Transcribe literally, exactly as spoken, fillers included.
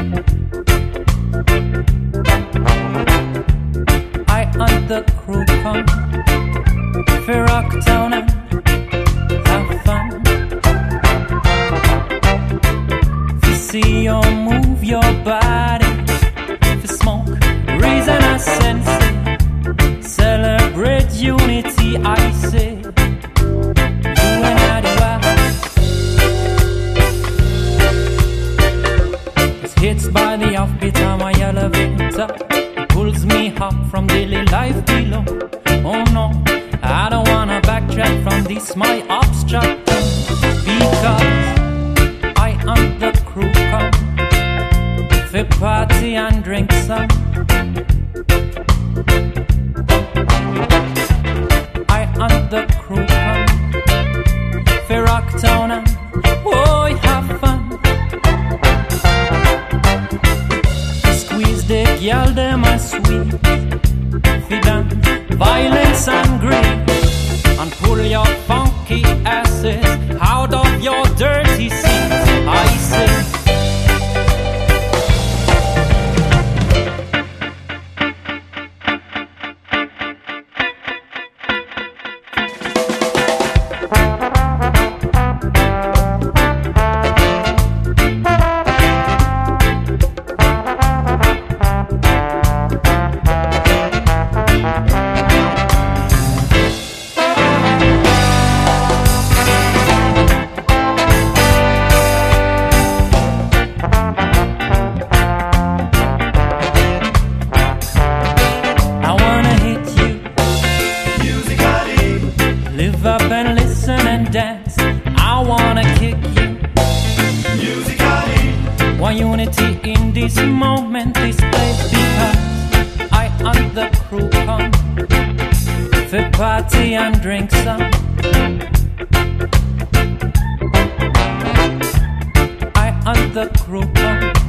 I and the crew come for Rocktown and have fun. To see you move your body, for smoke, reason I sense it. Celebrate unity, I say. You and I do I. It's hits by the offbeat on my elevator. Pulls me up from daily life below. Oh no, I don't wanna backtrack from this my abstract thing, because I am the crew come for party and drink some. I am the crew come for Rocktown and oh, have fun. Squeeze the girl, them are sweet. Feed them violence and greed, and pull your funky asses out of your dirty seats, I say. Party and drink some. I and the crew come